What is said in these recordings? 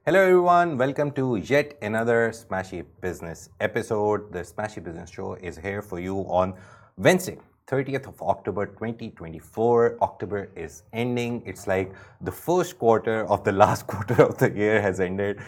Hello everyone, welcome to yet another Smashy Business episode. The Smashy Business Show is here for you on Wednesday, 30th of October 2024. October is ending. It's like the first quarter of the last quarter of the year has ended.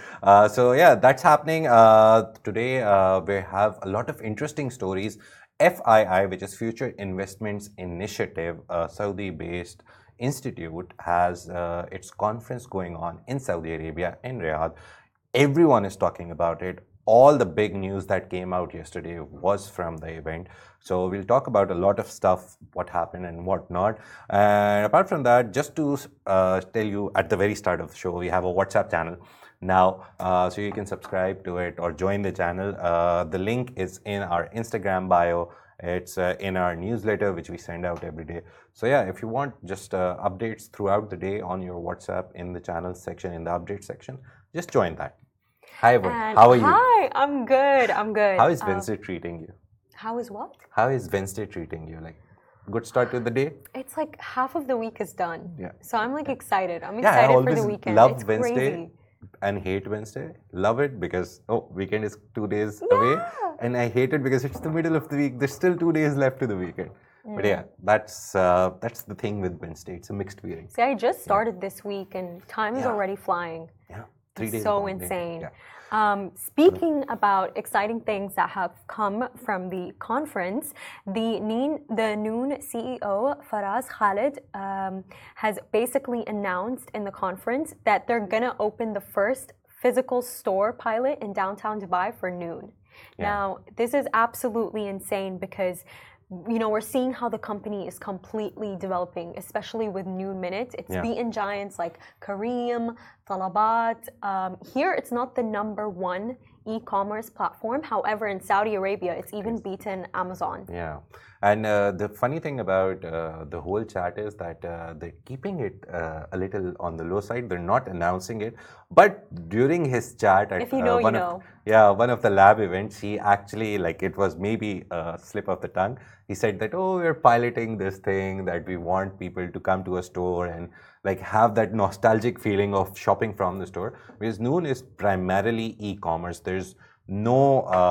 That's happening. Today we have a lot of interesting stories. FII, which is Future Investments Initiative, Saudi-based institute, has its conference going on in Saudi Arabia, in Riyadh. Everyone is talking about it. All the big news that came out yesterday was from the event. So we'll talk about a lot of stuff, what happened and what not. And apart from that, just to tell you at the very start of the show, we have a WhatsApp channel now, so you can subscribe to it or join the channel. The link is in our Instagram bio. It's in our newsletter, which we send out every day. So yeah, if you want just updates throughout the day on your WhatsApp in the channel section, in the update section, just join that. Hi, everyone. How are you? Hi, I'm good. How is Wednesday treating you? How is what? How is Wednesday treating you? Like, good start to the day? It's like half of the week is done. Yeah. So I'm like excited. I'm Yeah, I excited for the always weekend. love It's Wednesday crazy. and hate Wednesday. Love it because, weekend is 2 days away. And I hate it because it's the middle of the week. There's still 2 days left to the weekend. But yeah, that's the thing with Wednesday. It's a mixed feeling. See, I just started this week and time is already flying. Yeah, 3 days. So insane. Speaking about exciting things that have come from the conference, the Noon CEO Faraz Khalid has basically announced in the conference that they're gonna open the first physical store pilot in downtown Dubai for Noon. Now, this is absolutely insane because we're seeing how the company is completely developing, especially with Noon Minutes. It's beaten giants like Careem, Talabat. Here, it's not the #1 e-commerce platform. However, in Saudi Arabia, it's even beaten Amazon. Yeah. And the funny thing about the whole chat is that they're keeping it a little on the low side. They're not announcing it. But during his chat at If you know, you know. One of the lab events, he actually, like, it was maybe a slip of the tongue. He said that, we're piloting this thing, that we want people to come to a store and like have that nostalgic feeling of shopping from the store. Because Noon is primarily e-commerce. There's no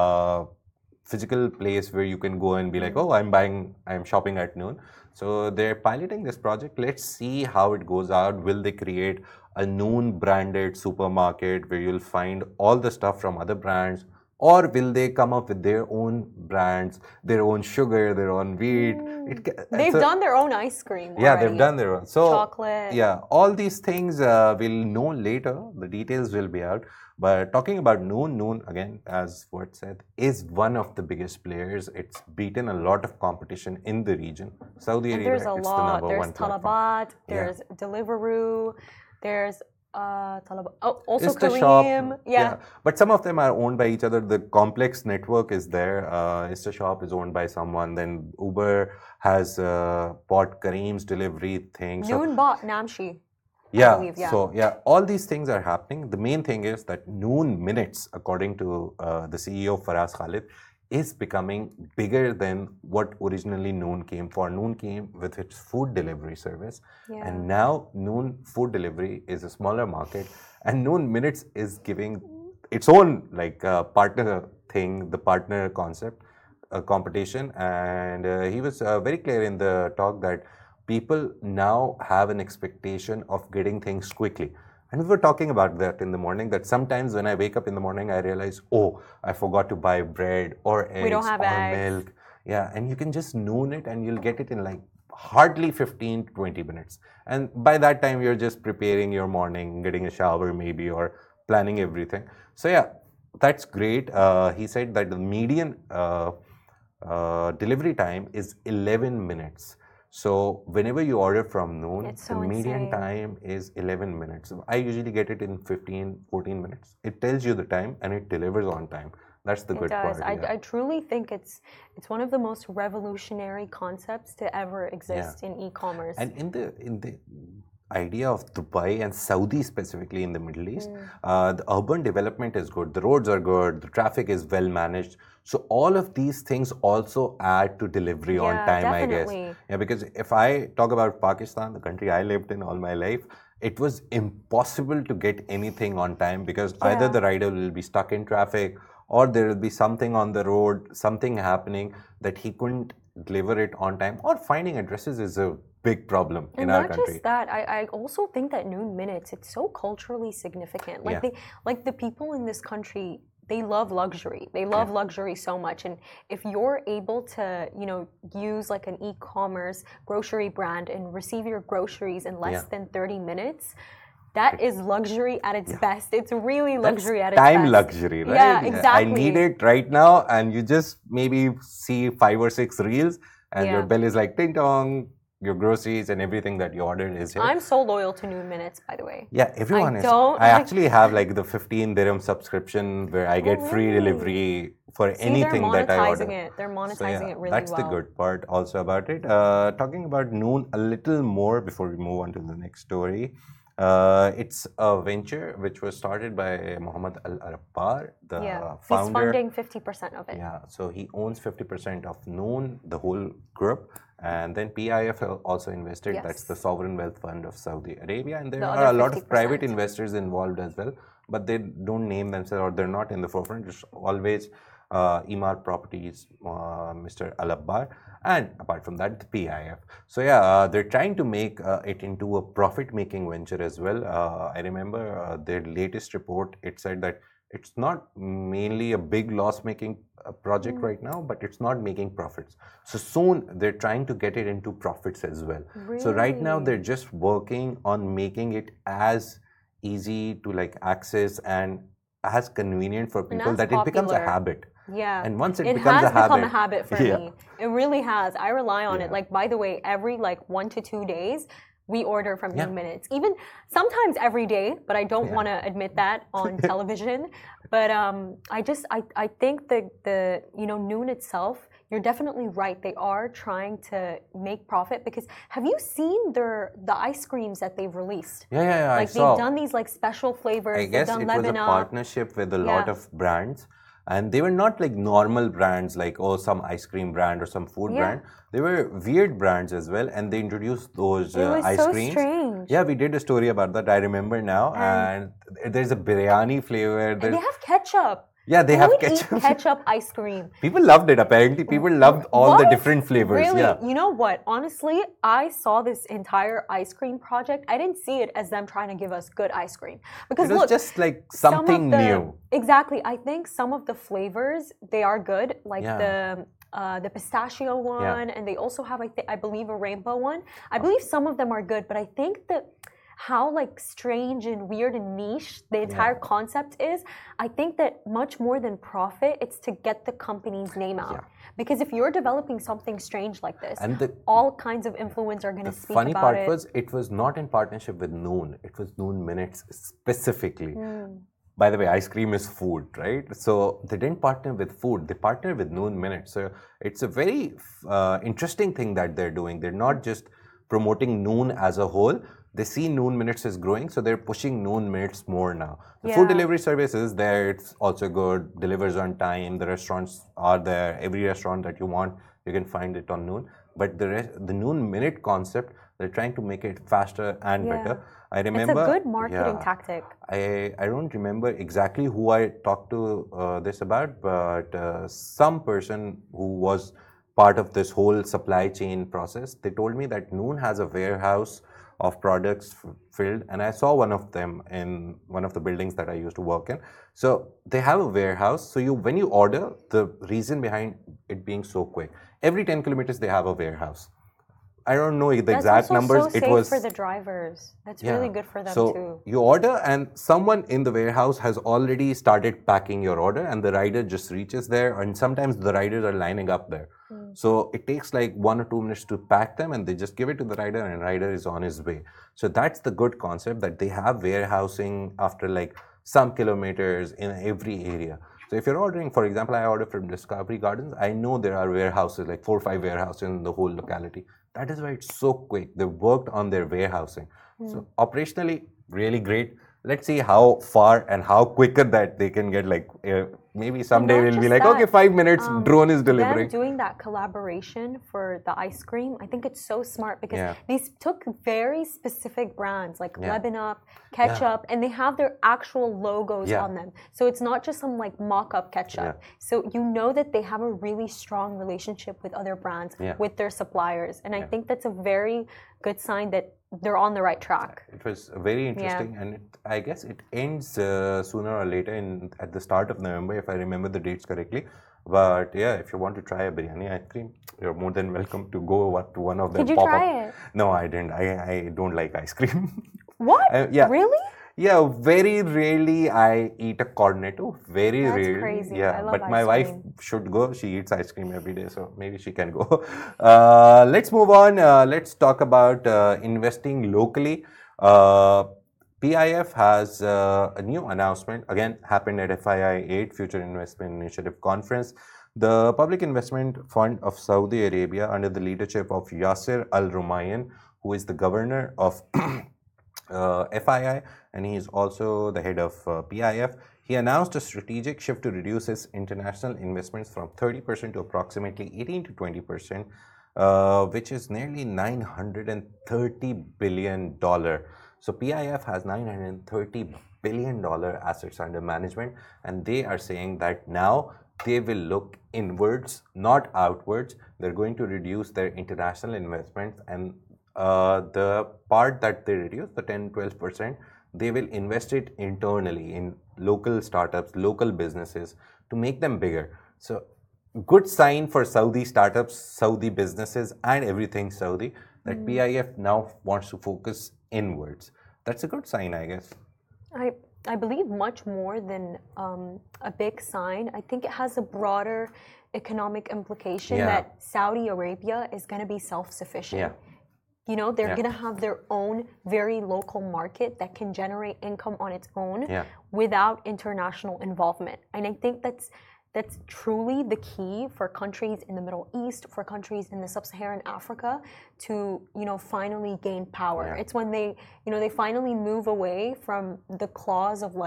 physical place where you can go and be like, I'm shopping at Noon. So they're piloting this project. Let's see how it goes out. Will they create a Noon branded supermarket where you'll find all the stuff from other brands? Or will they come up with their own brands, their own sugar, their own wheat? They've done their own ice cream already. Yeah, they've done their own. So, chocolate. Yeah, all these things we'll know later. The details will be out. But talking about Noon again, as Ward said, is one of the biggest players. It's beaten a lot of competition in the region. Saudi Arabia, there's a it's lot. the number There's one platform. Talabat, there's Deliveroo, there's Talabat. Also InstaShop, Careem. Yeah. But some of them are owned by each other. The complex network is there. InstaShop is owned by someone. Then Uber has bought Careem's delivery thing. Noon bought Namshi. Yeah. Believe, So all these things are happening. The main thing is that Noon Minutes, according to the CEO Faraz Khalid, is becoming bigger than what originally Noon came for. Noon came with its food delivery service, and now Noon food delivery is a smaller market, and Noon Minutes is giving its own partner thing, the partner concept, competition, and he was very clear in the talk that people now have an expectation of getting things quickly. And we were talking about that in the morning, that sometimes when I wake up in the morning, I realize, I forgot to buy bread or eggs we don't have or eggs. milk. Yeah, and you can just Noon it and you'll get it in like hardly 15 to 20 minutes. And by that time, you're just preparing your morning, getting a shower maybe, or planning everything. So yeah, that's great. He said that the median delivery time is 11 minutes. So whenever you order from Noon, the median time is 11 minutes. I usually get it in 15, 14 minutes. It tells you the time and it delivers on time. That's the good part. I truly think it's one of the most revolutionary concepts to ever exist in e-commerce. And in the idea of Dubai and Saudi specifically in the Middle East. The urban development is good, the roads are good, the traffic is well managed. So all of these things also add to delivery on Yeah, time, I definitely. guess. Yeah, because if I talk about Pakistan, the country I lived in all my life, it was impossible to get anything on time because either Yeah. the rider will be stuck in traffic or there will be something on the road, something happening that he couldn't deliver it on time, or finding addresses is a big problem in And our not country. just that, I also think that noon minutes, it's so culturally significant. Like Yeah. the people in this country, they love luxury. They love luxury so much. And if you're able to, use like an e-commerce grocery brand and receive your groceries in less than 30 minutes, that is luxury at its best. It's really luxury at its Time best. luxury, right? Yeah, exactly. I need it right now, and you just maybe see 5 or 6 reels, and your Yeah. bill is like ting tong. Your groceries and everything that you ordered is here. I'm so loyal to Noon Minutes, by the way. Yeah, everyone is. don't I like- actually have like the 15 dirham subscription where I get free really? delivery for See, anything they're that I order. monetizing it. They're So, monetizing yeah, it really that's well. the good part also about it. Talking about Noon a little more before we move on to the next story. It's a venture which was started by Mohammed Al Arabbar, the Yeah, he's founder. funding 50% of it. Yeah, so he owns 50% of Noon, the whole group, and then PIF also invested. Yes. That's the sovereign wealth fund of Saudi Arabia, and there The are a other lot of 50%. private investors involved as well, but they don't name themselves or they're not in the forefront. It's always Emaar Properties, Mr. Al Abbar, and apart from that, the PIF. So yeah, they're trying to make it into a profit-making venture as well. I remember their latest report. It said that it's not mainly a big loss-making project right now, but it's not making profits. So soon they're trying to get it into profits as well. So right now Really? they're just working on making it as easy to like access and as convenient for people as that it becomes a popular. habit. Yeah. And once it has becomes a become a habit- habit for Yeah. me. It really has. I rely on it. Yeah. Like, by the way, every like 1 to 2 days, we order from Yeah. Noon Minutes. Even sometimes every day, but I don't Yeah. want to admit that on television. But I think the Noon itself, you're definitely right. They are trying to make profit because have you seen the ice creams that they've released? Yeah, I Like saw. they've done these like special flavors. I They've guess done it was a Lebanon. partnership with a lot Yeah. of brands. And they were not like normal brands like, oh, some ice cream brand or some food Yeah. brand. They were weird brands as well. And they introduced those It was ice so creams. strange. Yeah, we did a story about that. I remember now. And there's a biryani flavor. And There's, they have ketchup. yeah, they Who have would ketchup. eat ketchup ice cream? People loved it. Apparently, people loved all the What? different flavors. Really? Yeah. You know what? Honestly, I saw this entire ice cream project. I didn't see it as them trying to give us good ice cream. Because It was look, just like some of something the- new. Exactly. I think some of the flavors they are good, like Yeah. the pistachio one, and they also have I believe a rainbow one. I believe some of them are good, but I think that how like strange and weird and niche the entire concept is, I think that much more than profit, it's to get the company's name out. Yeah. Because if you're developing something strange like this, And the all kinds of influencers are going to The speak funny about part it. was it was not in partnership with Noon. It was Noon Minutes specifically. Hmm. By the way, ice cream is food, right? So they didn't partner with food. They partnered with Noon Minutes. So it's a very interesting thing that they're doing. They're not just promoting Noon as a whole. They see Noon Minutes is growing, so they're pushing Noon Minutes more now. The food Yeah. delivery service is there. It's also good. Delivers on time. The restaurants are there. Every restaurant that you want, you can find it on Noon. But the Noon Minute concept, they're trying to make it faster and Yeah. better. I It's remember. a good marketing yeah. tactic. I don't remember exactly who I talked to this about, but some person who was part of this whole supply chain process, they told me that Noon has a warehouse of products filled, and I saw one of them in one of the buildings that I used to work in. So they have a warehouse. So when you order, the reason behind it being so quick, every 10 kilometers they have a warehouse. I don't know the That's exact also numbers. so safe for the drivers. That's really good for them so too. you order and someone in the warehouse has already started packing your order and the rider just reaches there, and sometimes the riders are lining up there. So it takes like 1 or 2 minutes to pack them and they just give it to the rider and rider is on his way. So that's the good concept, that they have warehousing after like some kilometers in every area. So if you're ordering, for example, I order from Discovery Gardens, I know there are warehouses, like 4 or 5 warehouses in the whole locality. That is why it's so quick. They worked on their warehousing. So operationally, really great. Let's see how far and how quicker that they can get. Like maybe someday not we'll be just like, that, okay, 5 minutes, drone is them delivering. doing that collaboration for the ice cream, I think it's so smart because Yeah. these took very specific brands like Yeah. Lebanon Up, Ketchup, and they have their actual logos Yeah. on them. So it's not just some like mock-up ketchup. Yeah. So you know that they have a really strong relationship with other brands, Yeah. with their suppliers, and I Yeah. think that's a very good sign that they're on the right track. It was very interesting, and I guess it ends sooner or later at the start of November, if I remember the dates correctly. But yeah, if you want to try a biryani ice cream, you're more than welcome to go to one of them. Did you pop-up. try it? No, I didn't. I don't like ice cream. What? Yeah. Really? Yeah, very rarely I eat a cornetto. Very That's rarely. crazy. Yeah, I love but my ice wife cream. should go. She eats ice cream every day, so maybe she can go. Let's move on. Let's talk about investing locally. PIF has a new announcement. Again, happened at FII 8 Future Investment Initiative Conference. The Public Investment Fund of Saudi Arabia, under the leadership of Yasser Al Rumayyan, who is the governor of FII, and he is also the head of PIF. He announced a strategic shift to reduce his international investments from 30% to approximately 18 to 20%, which is nearly $930 billion. So PIF has $930 billion assets under management, and they are saying that now they will look inwards, not outwards. They're going to reduce their international investments, and the part that they reduce, the 10-12%, they will invest it internally in local startups, local businesses to make them bigger. So good sign for Saudi startups, Saudi businesses, and everything Saudi, that PIF now wants to focus inwards. That's a good sign, I guess. I believe much more than a big sign. I think it has a broader economic implication that Saudi Arabia is going to be self-sufficient. Yeah. You know, they're going to have their own very local market that can generate income on its own without international involvement. And I think that's truly the key for countries in the Middle East, for countries in the Sub-Saharan Africa to, finally gain power. It's when they finally move away from the claws of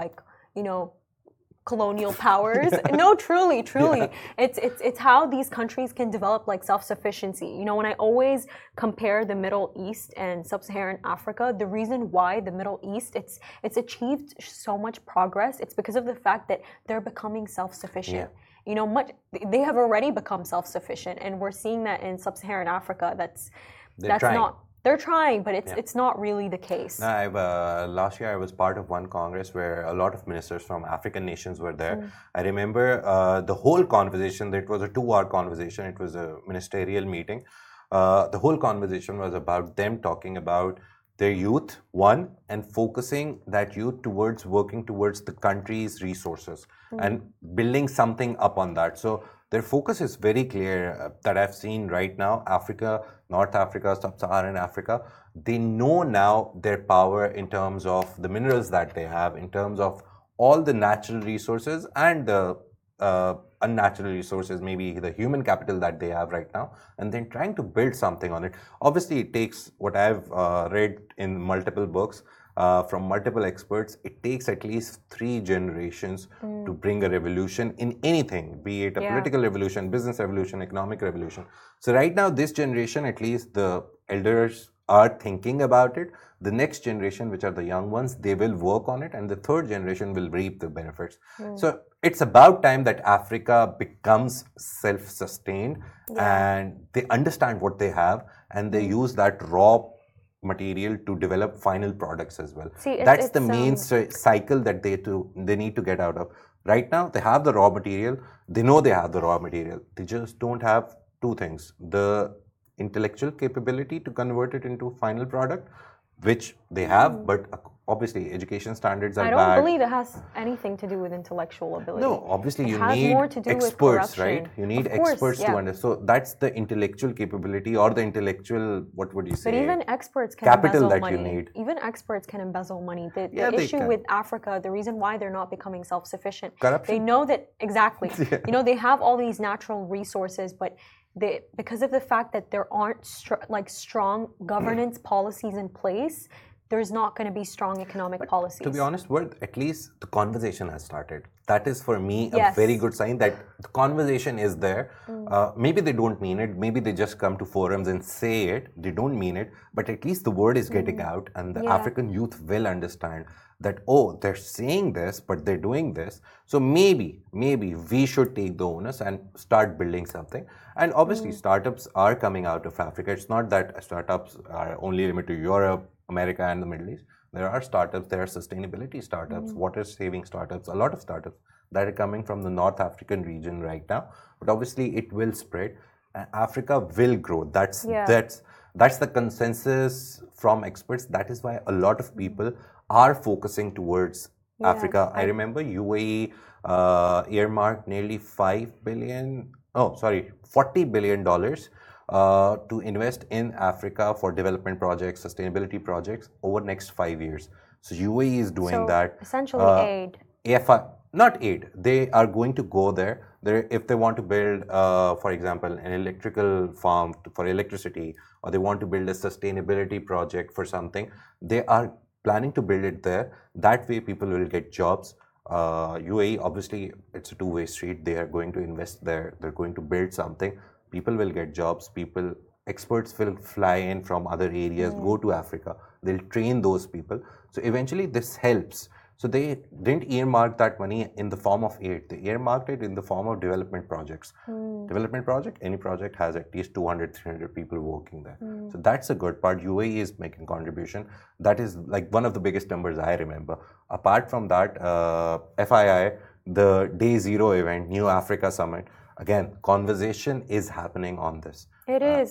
colonial powers. No, truly. It's how these countries can develop self-sufficiency. When I always compare the Middle East and Sub-Saharan Africa, the reason why the Middle East it's achieved so much progress, it's because of the fact that they're becoming self-sufficient. They have already become self-sufficient, and we're seeing that in Sub-Saharan Africa. They're trying, but it's not really the case. Last year I was part of one congress where a lot of ministers from African nations were there. I remember the whole conversation. It was a 2-hour conversation. It was a ministerial meeting. The whole conversation was about them talking about their youth, and focusing that youth towards working towards the country's resources and building something up on that. So their focus is very clear that I've seen right now. Africa, North Africa, Sub-Saharan Africa, they know now their power in terms of the minerals that they have, in terms of all the natural resources and the unnatural resources, maybe the human capital that they have right now, and then trying to build something on it. Obviously, it takes, what I've read in multiple books from multiple experts, it takes at least 3 generations to bring a revolution in anything, be it a political revolution, business revolution, economic revolution. So right now, this generation, at least the elders are thinking about it. The next generation, which are the young ones, they will work on it, and the third generation will reap the benefits. So it's about time that Africa becomes self-sustained and they understand what they have, and they use that raw material to develop final products as well. That's the main cycle that they need to get out of. Right now, they have the raw material. They know they have the raw material. They just don't have 2 things: the intellectual capability to convert it into final product, which they have, but obviously education standards are bad. I don't believe it has anything to do with intellectual ability. No, obviously you has need more to do with experts, corruption. right? You need Of course, experts to understand. So that's the intellectual capability, or the intellectual, what would you say? But even experts can capital embezzle that money. you need. Even experts can embezzle money. The they issue can. with Africa, the reason why they're not becoming self-sufficient, Corruption. they know that exactly. They have all these natural resources, but because of the fact that there aren't strong governance policies in place, there's not going to be strong economic policies. To be honest, at least the conversation has started. That is for me a Yes. very good sign that the conversation is there. Maybe they don't mean it. Maybe they just come to forums and say it. They don't mean it. But at least the word is getting out, and the Yeah. African youth will understand that, oh, they're saying this, but they're doing this. So maybe we should take the onus and start building something. And obviously, startups are coming out of Africa. It's not that startups are only limited to Europe, America, and the Middle East. There are startups, there are sustainability startups, water saving startups, a lot of startups that are coming from the North African region right now. But obviously, it will spread. Africa will grow. That's the consensus from experts. That is why a lot of people are focusing towards Africa. I remember UAE earmarked nearly $40 billion to invest in Africa for development projects, sustainability projects over next 5 years. So UAE is doing that. Essentially aid. Not aid. They are going to go there. If they want to build, for example, an electrical farm for electricity, or they want to build a sustainability project for something, they are planning to build it there. That way, people will get jobs. UAE, obviously, it's a two-way street. They are going to invest there. They're going to build something. People will get jobs. Experts will fly in from other areas, go to Africa. They'll train those people. So eventually, this helps. So they didn't earmark that money in the form of aid. They earmarked it in the form of development projects. Development project, any project has at least 200, 300 people working there. So that's a good part. UAE is making contribution. That is like one of the biggest numbers I remember. Apart from that, FII, the Day Zero event, New Africa Summit, again, conversation is happening on this. It is.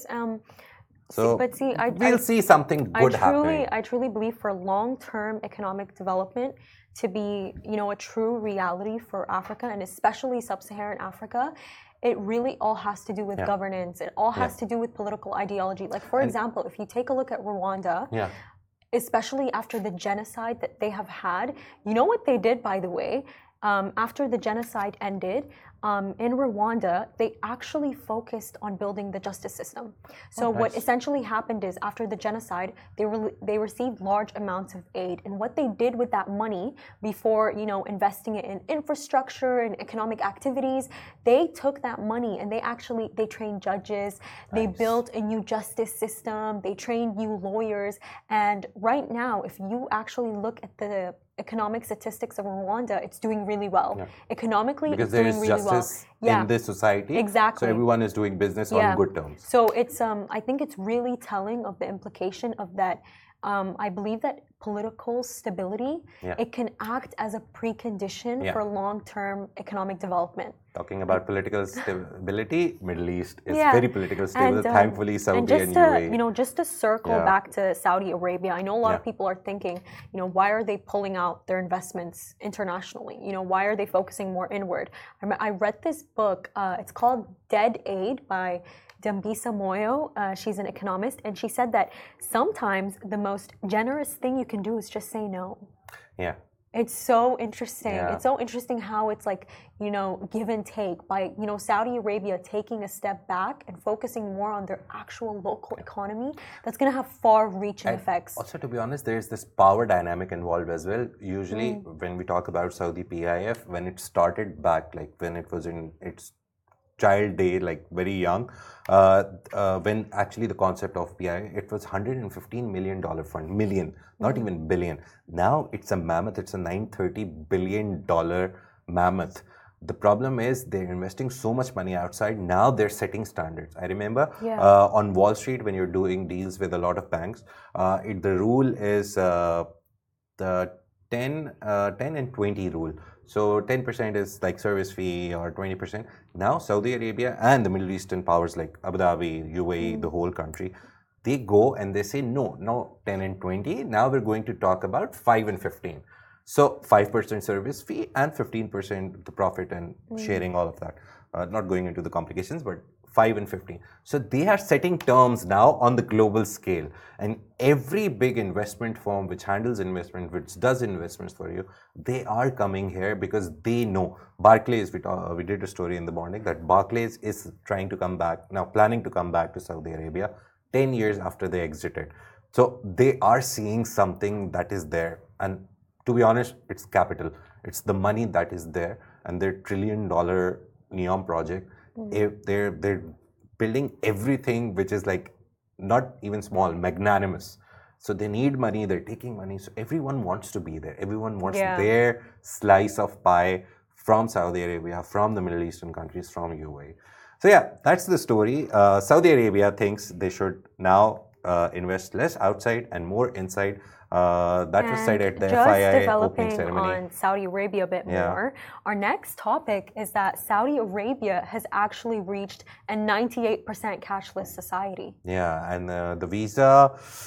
We'll see something good happening. I truly believe for long-term economic development to be, a true reality for Africa, and especially sub-Saharan Africa, it really all has to do with governance. It all has to do with political ideology. Like, for example, if you take a look at Rwanda, especially after the genocide that they have had, you know what they did, by the way? After the genocide ended, in Rwanda, they actually focused on building the justice system. So what essentially happened is, after the genocide, they received large amounts of aid, and what they did with that money before, investing it in infrastructure and economic activities, they took that money and they trained judges, they built a new justice system, they trained new lawyers, and right now, if you actually look at the economic statistics of Rwanda, it's doing really well. Economically, because it's doing really well. There is justice in this society. Exactly. So everyone is doing business on good terms. So it's I think it's really telling of the implication of that. I believe that political stability, it can act as a precondition for long-term economic development. Talking about political stability, Middle East is very politically stable. Thankfully, Saudi and UAE. Just to circle back to Saudi Arabia, I know a lot of people are thinking, why are they pulling out their investments internationally? Why are they focusing more inward? I read this book. It's called Dead Aid by Dambisa Moyo. She's an economist, and she said that sometimes the most generous thing you can do is just say no. Yeah. It's so interesting. It's so interesting how it's like, give and take by, Saudi Arabia taking a step back and focusing more on their actual local economy. That's going to have far-reaching effects. Also, to be honest, there's this power dynamic involved as well. Usually, when we talk about Saudi PIF, when it started back, like when it was in its child day, like very young, when actually the concept of PIF, it was $115 million fund, not even billion. Now it's a mammoth, it's a $930 billion mammoth. The problem is they're investing so much money outside. Now they're setting standards. I remember on Wall Street, when you're doing deals with a lot of banks, the rule is the 10 and 20 rule. So 10% is like service fee, or 20%. Now Saudi Arabia and the Middle Eastern powers like Abu Dhabi, UAE, the whole country, they go and they say no 10 and 20. Now we're going to talk about 5 and 15. So 5% service fee and 15% the profit and sharing, all of that. Not going into the complications, but 5 and 15. So they are setting terms now on the global scale. And every big investment firm which handles investment, which does investments for you, they are coming here because they know. Barclays, we did a story in the morning that Barclays is trying to come back, now planning to come back to Saudi Arabia 10 years after they exited. So they are seeing something that is there. And to be honest, it's capital. It's the money that is there, and their $1 trillion NEOM project. If they're building everything which is like not even small, magnanimous. So they need money. They're taking money. So everyone wants to be there. Everyone wants their slice of pie from Saudi Arabia, from the Middle Eastern countries, from UAE. So yeah, that's the story. Saudi Arabia thinks they should now invest less outside and more inside. That was said at the FII opening ceremony. On Saudi Arabia a bit more, our next topic is that Saudi Arabia has actually reached a 98% cashless society. Yeah, and the Visa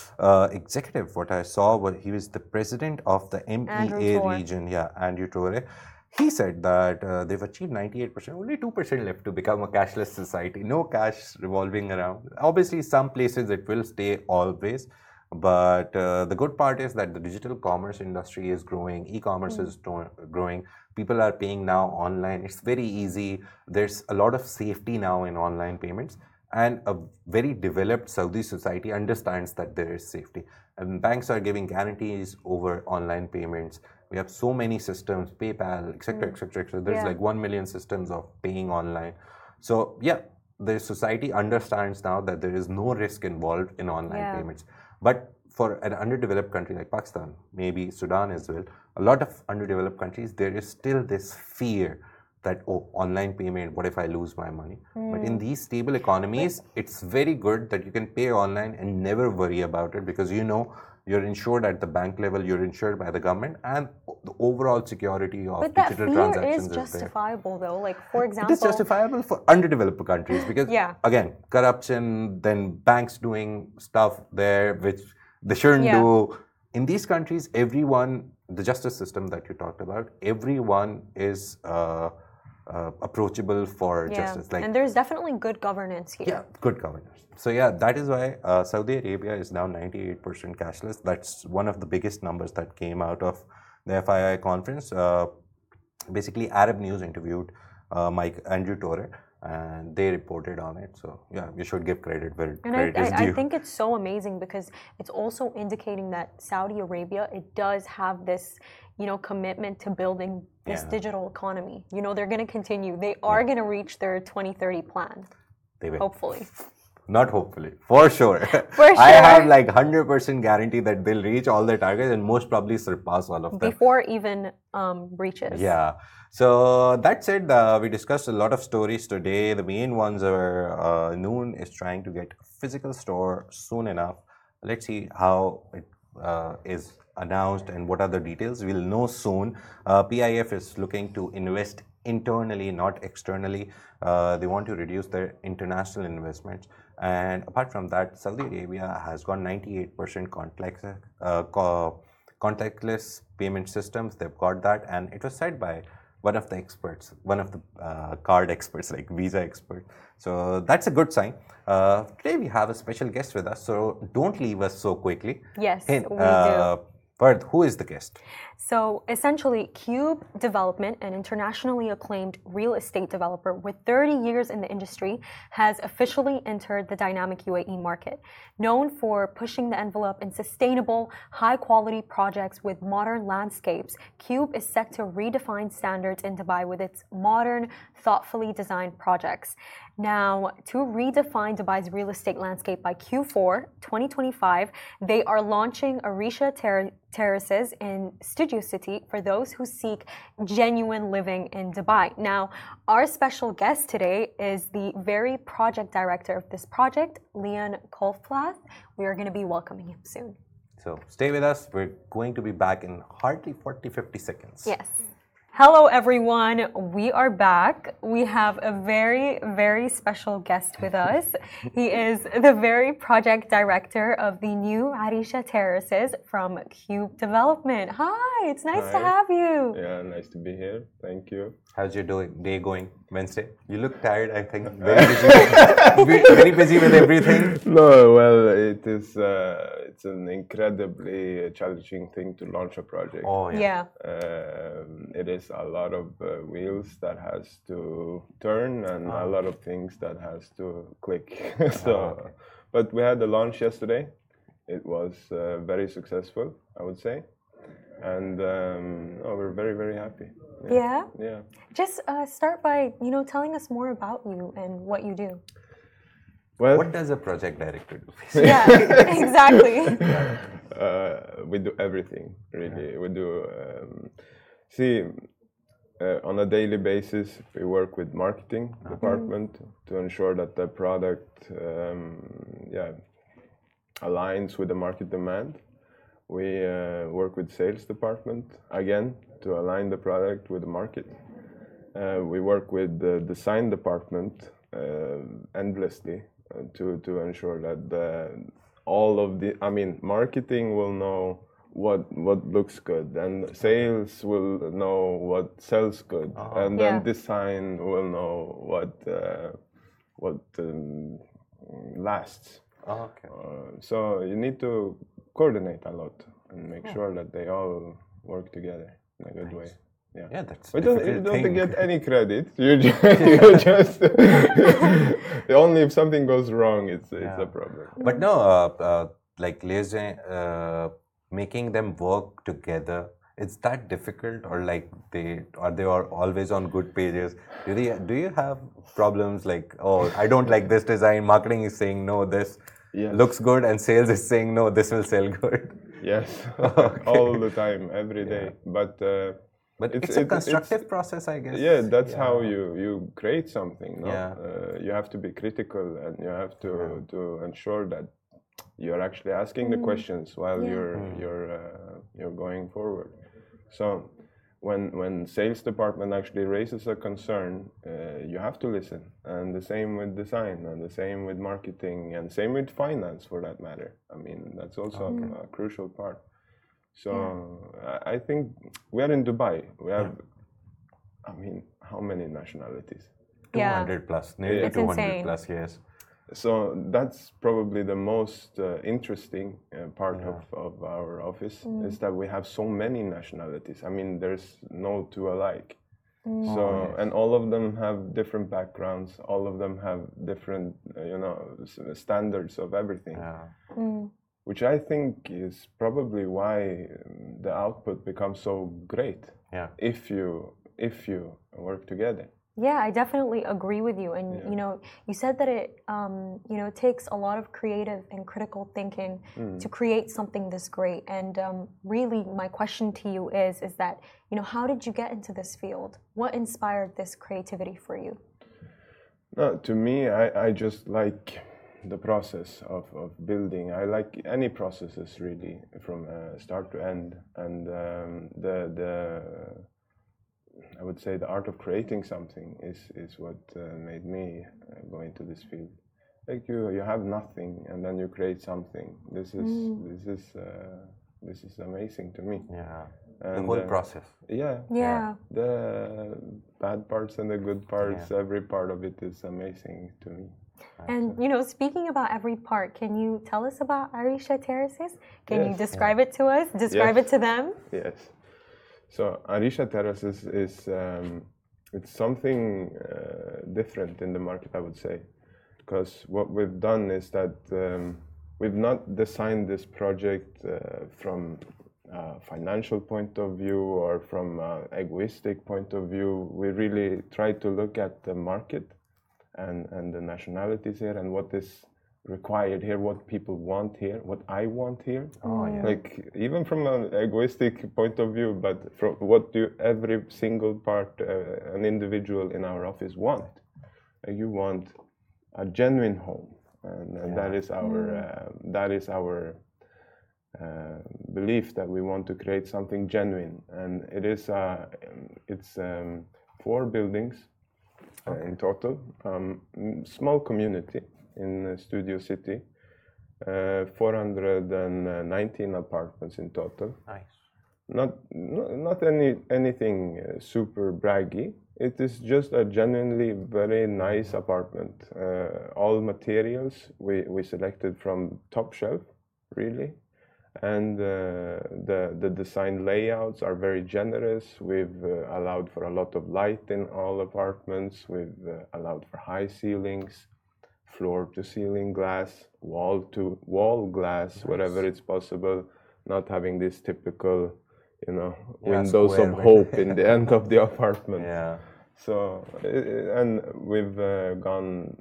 executive, what I saw, he was the president of the MEA region, Andrew Torre. He said that they've achieved 98%, only 2% left to become a cashless society. No cash revolving around. Obviously, some places it will stay always. But the good part is that the digital commerce industry is growing, e-commerce is growing, people are paying now online, it's very easy, there's a lot of safety now in online payments, and a very developed Saudi society understands that there is safety. And banks are giving guarantees over online payments. We have so many systems, PayPal, etc., etc. There's like 1 million systems of paying online. So yeah, the society understands now that there is no risk involved in online payments. But for an underdeveloped country like Pakistan, maybe Sudan as well, a lot of underdeveloped countries, there is still this fear that, oh, online payment, what if I lose my money? But in these stable economies, it's very good that you can pay online and never worry about it because you know you're insured at the bank level, you're insured by the government, and the overall security of digital transactions is there. Is justifiable though. Like, for example, it is justifiable for underdeveloped countries because, again, corruption, then banks doing stuff there which they shouldn't do. In these countries, everyone, the justice system that you talked about, everyone is approachable for justice. Like, and there's definitely good governance here. Yeah, good governance. So yeah, that is why Saudi Arabia is now 98% cashless. That's one of the biggest numbers that came out of the FII conference. Basically, Arab News interviewed Andrew Torre, and they reported on it. So yeah, you should give credit where credit is due. I think it's so amazing because it's also indicating that Saudi Arabia, it does have this, commitment to building this digital economy. They're going to continue. They are going to reach their 2030 plan. They will. Hopefully. Not hopefully, for sure. For sure. I have like 100% guarantee that they'll reach all their targets and most probably surpass all of them. Before even breaches. Yeah. So that said, we discussed a lot of stories today. The main ones are Noon is trying to get a physical store soon enough. Let's see how it is announced and what are the details. We'll know soon. PIF is looking to invest internally, not externally. They want to reduce their international investments. And apart from that, Saudi Arabia has got 98% contactless payment systems. They've got that. And it was said by one of the experts, one of the card experts, like Visa expert. So that's a good sign. Today we have a special guest with us. So don't leave us so quickly. Yes, we do. But who is the guest? So essentially, Cube Development, an internationally acclaimed real estate developer with 30 years in the industry, has officially entered the dynamic UAE market. Known for pushing the envelope in sustainable, high-quality projects with modern landscapes, Cube is set to redefine standards in Dubai with its modern, thoughtfully designed projects. Now, to redefine Dubai's real estate landscape by Q4 2025, they are launching Arisha Terraces in Studio City for those who seek genuine living in Dubai. Now, our special guest today is the very project director of this project, Leon Kolflath. We are going to be welcoming him soon. So stay with us. We're going to be back in hardly 40-50 seconds. Yes. Hello, everyone. We are back. We have a very, very special guest with us. He is the very project director of the new Arisha Terraces from Cube Development. Hi, it's nice to Hi. have you. Yeah, nice to be here. Thank you. How's your day going, Wednesday? You look tired, I think. Very busy. Very busy with everything. No, well, it is. It's an incredibly challenging thing to launch a project. Oh, yeah. It is a lot of wheels that has to turn and a lot of things that has to click. So, but we had the launch yesterday. It was very successful, I would say, and we're very, very happy. Yeah? Yeah. Just start by, telling us more about you and what you do. Well, What does a project director do? Yeah, exactly. we do everything, really. We do, on a daily basis, we work with marketing department to ensure that the product aligns with the market demand. We work with sales department, again, to align the product with the market. We work with the design department endlessly to ensure that marketing will know what looks good, and sales will know what sells good, and then design will know what lasts. Oh, okay. So you need to coordinate a lot and make sure that they all work together in a good way. Yeah, Yeah, that's you difficult don't thing. get any credit. You just only if something goes wrong, it's a problem. But no, like liaison, making them work together, it's that difficult, or like they are always on good pages? Do you have problems like, oh, I don't like this design, marketing is saying no, this looks good, and sales is saying no, this will sell good? Yes, all the time, every day. But it's a constructive process, I guess. yeah, that's how you create something. No? Yeah. You have to be critical, and you have to ensure that you're actually asking the questions while you're going forward. So when sales department actually raises a concern, you have to listen, and the same with design, and the same with marketing, and same with finance, for that matter. I mean, that's also a crucial part. So I think we are in Dubai. We have, how many nationalities? 200 plus, nearly It's 200 insane. plus, yes. So that's probably the most interesting part of our office, is that we have so many nationalities. I mean, there's no two alike. So, and all of them have different backgrounds. All of them have different, standards of everything. Which I think is probably why the output becomes so great. Yeah. If you work together. Yeah, I definitely agree with you. And you said that it takes a lot of creative and critical thinking to create something this great. And really, my question to you is that how did you get into this field? What inspired this creativity for you? No, to me, I just like the process of building. I like any processes, really, from start to end, and I would say the art of creating something is what made me go into this field. Like you have nothing, and then you create something. This is amazing to me. Yeah. And, the whole process. Yeah. The bad parts and the good parts, every part of it is amazing to me. And speaking about every part, can you tell us about Arisha Terraces? Can you describe it to us? Describe it to them? Yes. So Arisha Terraces is it's something different in the market, I would say, because what we've done is that we've not designed this project from a financial point of view or from an egoistic point of view. We really try to look at the market and the nationalities here, and what is required here, what people want here, what I want here. Like even from an egoistic point of view, but from what do every single part, an individual in our office want. Like you want a genuine home, and that is our belief, that we want to create something genuine, and it is it's 4 buildings in total. Small community in Studio City. 419 apartments in total. Nice. Not anything super braggy. It is just a genuinely very nice apartment. All materials we selected from top shelf, really, and the design layouts are very generous. We've allowed for a lot of light in all apartments. We've allowed for high ceilings, floor to ceiling glass, wall to wall glass, wherever it's possible. Not having this typical, windows of hope in the end of the apartment. Yeah. So, and we've gone,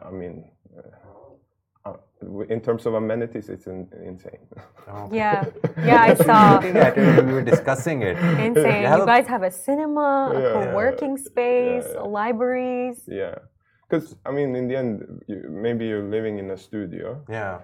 in terms of amenities, it's insane. Yeah, I saw. Looking at it, we were discussing it. Insane. You guys have a cinema, a Yeah. co-working space, Yeah. libraries. Yeah. Because, in the end, maybe you're living in a studio. Yeah.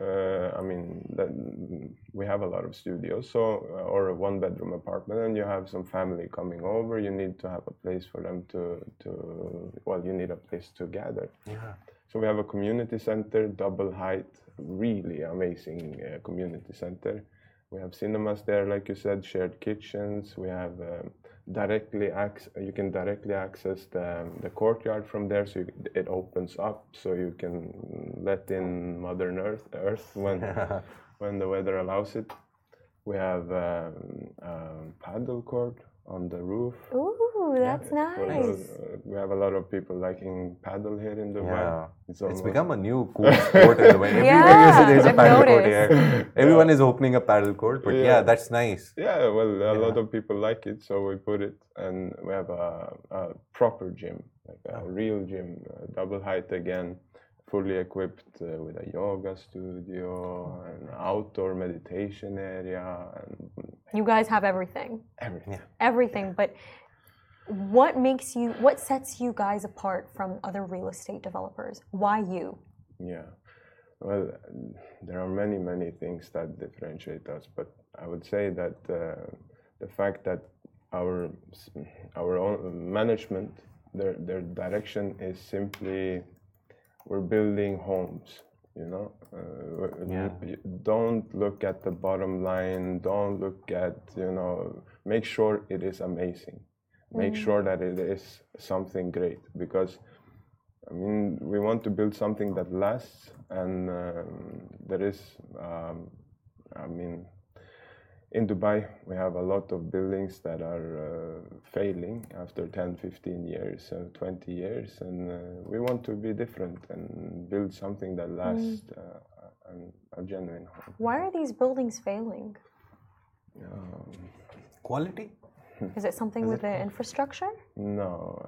We have a lot of studios, or a one-bedroom apartment, and you have some family coming over. You need to have a place for them you need a place to gather. Yeah. So we have a community center, double height, really amazing community center. We have cinemas there, like you said, shared kitchens. We have you can directly access the courtyard from there, so it opens up, so you can let in Mother Earth when the weather allows it. We have a paddle court on the roof. Ooh, that's nice. We have a lot of people liking paddle here in Dubai. Yeah. It's almost- become a new cool sport in Dubai. Everywhere you see, there's a I've paddle court noticed. here. Everyone is opening a paddle court, but yeah, that's nice. Yeah, well, a lot of people like it, so we put it, and we have a proper gym, like a real gym, double height again, fully equipped with a yoga studio, an outdoor meditation area, and You guys have everything. everything. Everything, but what sets you guys apart from other real estate developers? Why you? Yeah, well, there are many things that differentiate us, but I would say that the fact that our own management, their direction is simply, we're building homes. Don't look at the bottom line. Don't look at, make sure it is amazing. Make sure that it is something great, because we want to build something that lasts, and there is, in Dubai, we have a lot of buildings that are failing after 10, 15 years, 20 years, and we want to be different and build something that lasts, and a genuine home. Why are these buildings failing? Quality? Is it something with the infrastructure? No,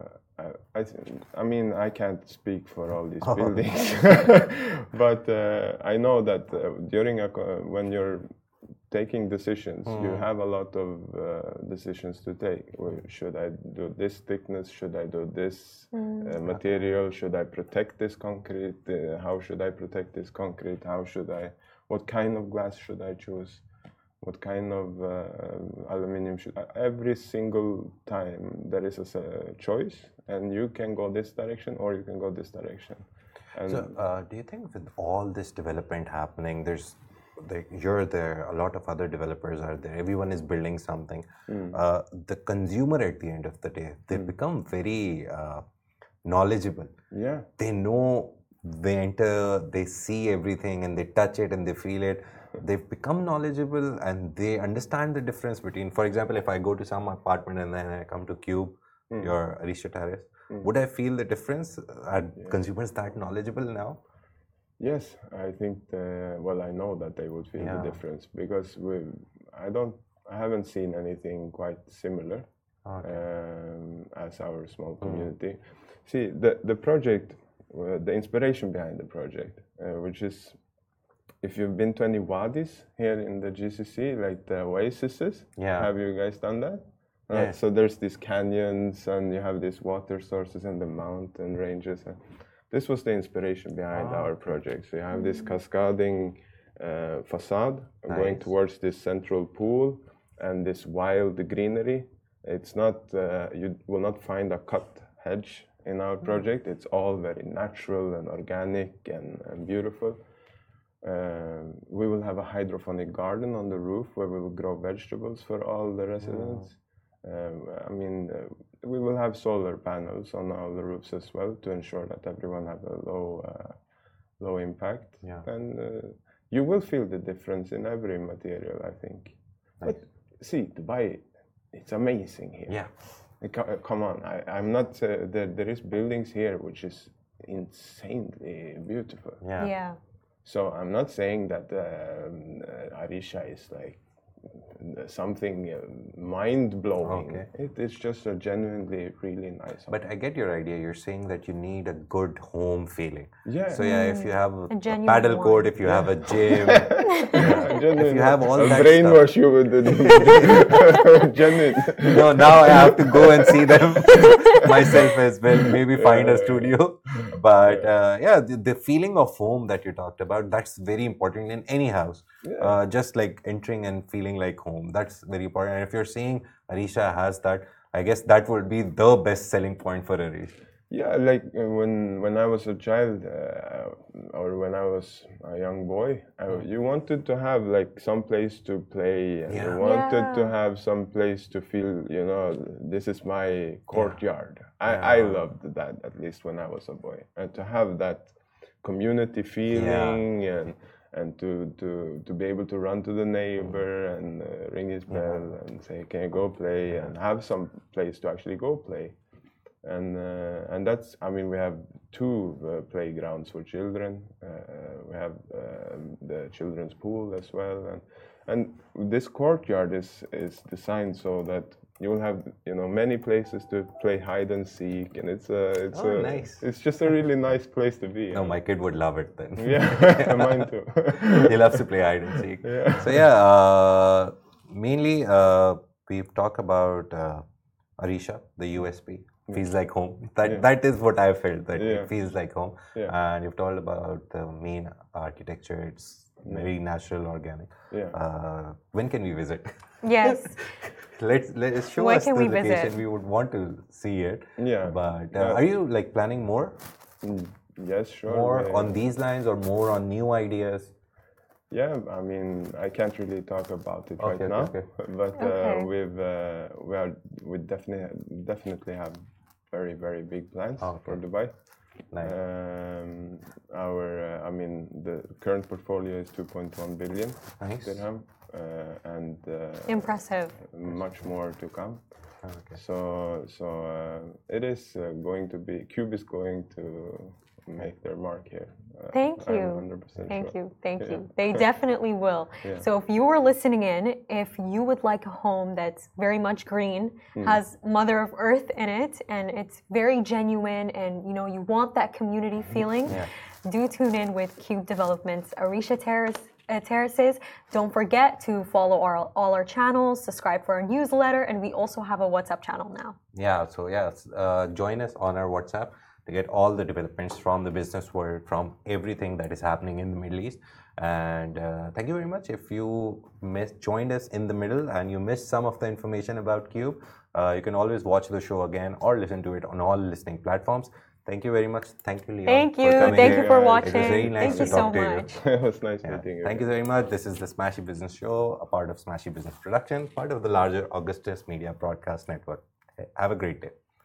I can't speak for all these buildings, but I know that when you're taking decisions, you have a lot of decisions to take. Should I do this thickness? Should I do this material? Should I protect this concrete? How should I protect this concrete? What kind of glass should I choose? What kind of aluminum every single time there is a choice, and you can go this direction or you can go this direction. And So, do you think with all this development happening, you're there, a lot of other developers are there, everyone is building something. The consumer at the end of the day, they become very knowledgeable. Yeah. They know, they enter, they see everything and they touch it and they feel it. They've become knowledgeable and they understand the difference between, for example, if I go to some apartment and then I come to Cube, your Arisha Terrace, would I feel the difference? Are consumers that knowledgeable now? Yes, I think. I know that they would feel the difference, because I haven't seen anything quite similar as our small community. See, the project, the inspiration behind the project, which is, if you've been to any wadis here in the GCC, like the oases, have you guys done that? Yeah. So there's these canyons, and you have these water sources and the mountain ranges. This was the inspiration behind our project. So you have this cascading facade going towards this central pool and this wild greenery, It's not, you will not find a cut hedge in our project. It's all very natural and organic and beautiful. We will have a hydroponic garden on the roof where we will grow vegetables for all the residents. We will have solar panels on all the roofs as well to ensure that everyone have a low impact. Yeah. And you will feel the difference in every material, I think. Nice. But see, Dubai, it's amazing here. Yeah. Come on, I'm not. There is buildings here which is insanely beautiful. Yeah. Yeah. So I'm not saying that Arisha is like something mind blowing. Okay. It's just a genuinely really nice home. But I get your idea. You're saying that you need a good home feeling. Yeah. So yeah, if you have a genuine paddle one. court, if you have a gym, Genuine. if you have all I'll that brainwash you with the genuine. no, now I have to go and see them myself as well. Maybe find a studio. But the feeling of home that you talked about, that's very important in any house. Yeah. Just like entering and feeling like home, that's very important. And if you're saying Arisha has that, I guess that would be the best selling point for Arisha. Yeah, like when I was a child or when I was a young boy, you wanted to have like some place to play, and you wanted to have some place to feel, this is my courtyard. I loved that, at least when I was a boy, and to have that community feeling and to be able to run to the neighbor and ring his bell and say, can you go play, and have some place to actually go play. And that's, we have two playgrounds for children. We have the children's pool as well, and this courtyard is designed so that you will have many places to play hide and seek, and nice. It's just a really nice place to be. No, my kid would love it then. Yeah, mine too. He loves to play hide and seek. Yeah. So mainly we've talked about Arisha, the USP. Feels like home. That is what I felt, that it feels like home. Yeah. And you've told about the main architecture. It's very natural, organic. Yeah. When can we visit? Yes. Let's show When us can the we location. visit? We would want to see it. Yeah. But are you like planning more? Yes, sure. More on these lines or more on new ideas? Yeah, I can't really talk about it right now, but we definitely have very, very big plans for Dubai. Nice. The current portfolio is 2.1 billion dirham, and Impressive. much more to come. Okay. So it is going to be, Cube is going to make their mark here. Thank you. I'm 100% Thank sure. you. Thank you. They definitely will. Yeah. So if you are listening in, if you would like a home that's very much green, has Mother of Earth in it, and it's very genuine, and you want that community feeling, do tune in with Cube Developments, Arisha Terraces. Don't forget to follow all our channels, subscribe for our newsletter, and we also have a WhatsApp channel now. Yeah, so join us on our WhatsApp to get all the developments from the business world, from everything that is happening in the Middle East. And thank you very much. If you joined us in the middle and you missed some of the information about Cube, you can always watch the show again or listen to it on all listening platforms. Thank you very much. Thank you, Leon. Thank you. For coming Thank here. you for watching. It was very nice Thank to you so talk to much. you. It was nice meeting you. Thank you very much. This is the Smashy Business Show, a part of Smashy Business Production, part of the larger Augustus Media Broadcast Network. Have a great day.